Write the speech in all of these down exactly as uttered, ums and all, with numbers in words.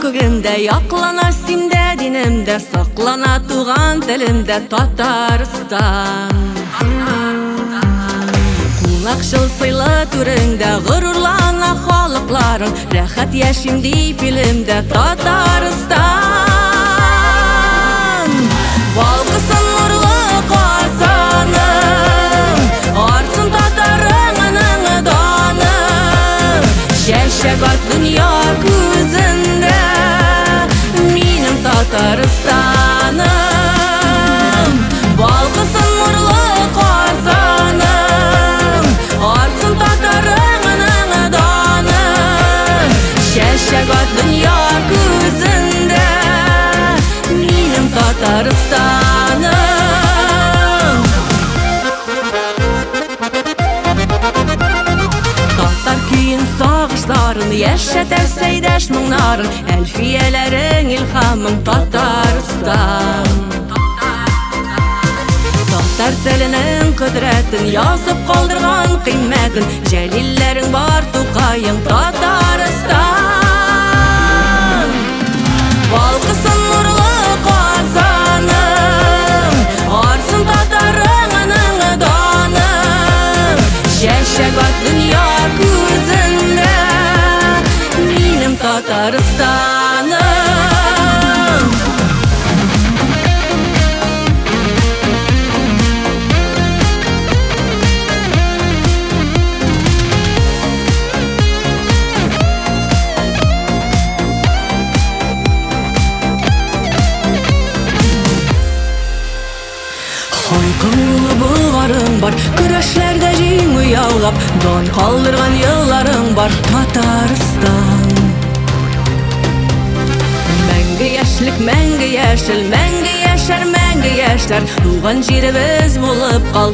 күгімде, яқлана симде динімде, сақлана туған тілімде Татарстан. Қулақшыл сыйлы түріңде, ғырурлана халықларың, рәхат яшим дейп илімде Татарстан. Балқысын нұрлы қазаным, арсын татарыңының даным, шәшәк ат дүния көзінде, минем Татарстаным. Балқысын нұрлы қазаным, арсын татарыңының даным, шәшәк ат дүния көзінде, минем Татарстаным. Татар күйін сағыштарын, яшәтәр сәйдәш мұңнарын, әлфиелерің илхамың Татарстан. Татар тілінің құдіретін, язып қалдырған қиммәтін, жәлиллерің бар тұқайың Татарстан. Балқысын нұрлы қазаным, арсын татарыңының даным, шәшәк ат дүния көзінде, минем Татарстаным. Қойқылы бұлғарың бар, күрәшлерді жеңу яулап, дан қалдырған елларың бар Татарстан. Мәңгі яшілік, мәңгі яшіл, мәңгі яшәр, мәңгі яшәр, туған жеріміз болып қал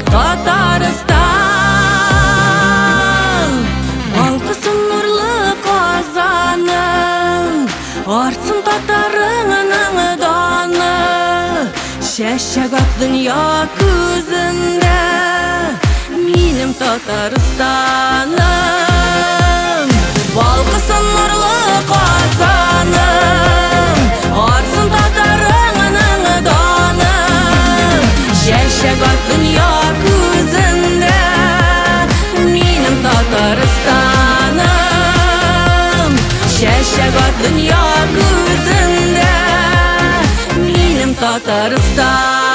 Татарстан. Балқысын нұрлы қазаның, арсын татарыңының даны, шәшәк ат дүния көзінде, минем Татарстаным. Балқысын нұрлы қазаным, арсын татарыңының даным, шәшәк ат дүния көзінде, минем Татарстаным. Шәшәк ат дүния көзінде, минем Татарстан.